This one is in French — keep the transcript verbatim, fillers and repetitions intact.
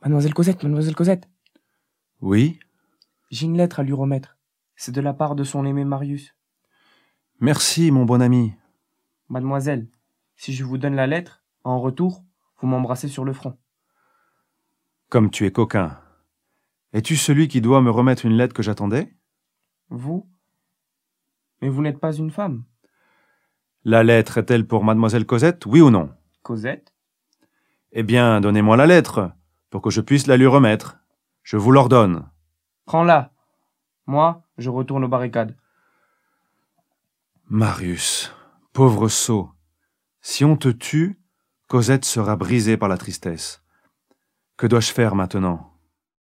Mademoiselle Cosette, mademoiselle Cosette, Oui? j'ai une lettre à lui remettre. C'est de la part de son aimé Marius. Merci, mon bon ami. Mademoiselle, si je vous donne la lettre, en retour, vous m'embrassez sur le front. Comme tu es coquin. Es-tu celui qui doit me remettre une lettre que j'attendais? Vous? Mais vous n'êtes pas une femme. La lettre est-elle pour mademoiselle Cosette, oui ou non? Cosette? Eh bien, donnez-moi la lettre, pour que je puisse la lui remettre. Je vous l'ordonne. Prends-la. Moi, je retourne aux barricades. Marius, pauvre sot, si on te tue, Cosette sera brisée par la tristesse. Que dois-je faire maintenant?